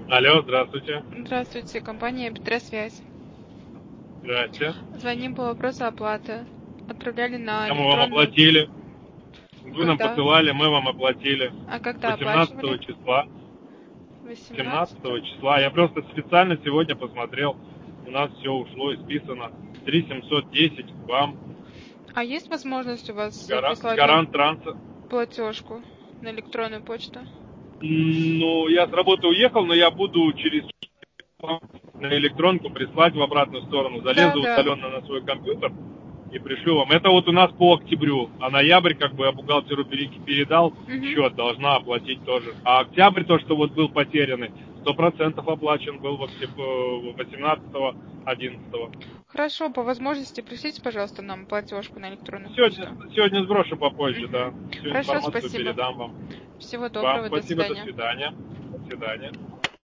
Алло, здравствуйте. Здравствуйте, компания Петросвязь. Здрасте. Звоним по вопросу оплаты. Отправляли на Мы вам электронную... оплатили. Вы нам Когда? посылали, мы вам оплатили. А когда 18 оплачивали? числа. 17 18. числа. Я просто специально сегодня посмотрел. У нас все ушло и списано. 3710 вам. А есть возможность у вас прислать нам Гарант Транса. платежку на электронную почту? Ну, я с работы уехал, но я буду через на электронку прислать в обратную сторону. Да, Залезу да. удаленно на свой компьютер и пришлю вам. Это вот у нас по октябрю, а ноябрь, как бы я бухгалтеру передал, Мгм. счет должна оплатить тоже. А октябрь, то, что вот был потерянный, 100% оплачен был в 18-го, 11-го. Хорошо, по возможности пришлите, пожалуйста, нам платежку на электронную почту. Сегодня сброшу попозже, да. Мгм. Всю Хорошо, информацию спасибо. передам вам. Всего Вам доброго, до спасибо, до свидания. свидания. До свидания.